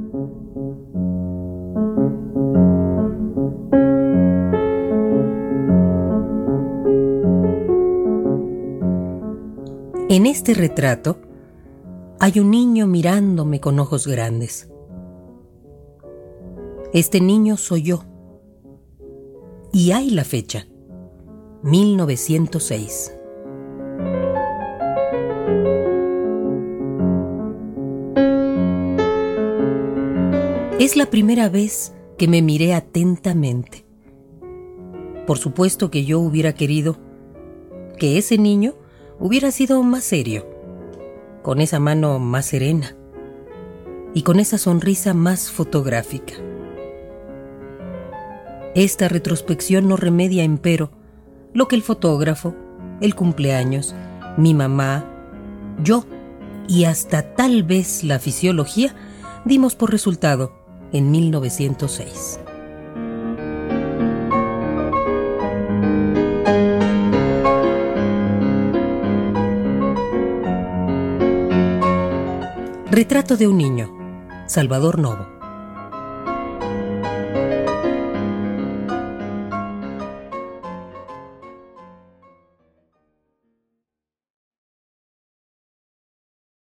En este retrato hay un niño mirándome con ojos grandes. Este niño soy yo. Y hay la fecha, 1906. Es la primera vez que me miré atentamente. Por supuesto que yo hubiera querido que ese niño hubiera sido más serio, con esa mano más serena y con esa sonrisa más fotográfica. Esta retrospección no remedia, empero, lo que el fotógrafo, el cumpleaños, mi mamá, yo y hasta tal vez la fisiología dimos por resultado en 1906. Retrato de un niño, Salvador Novo.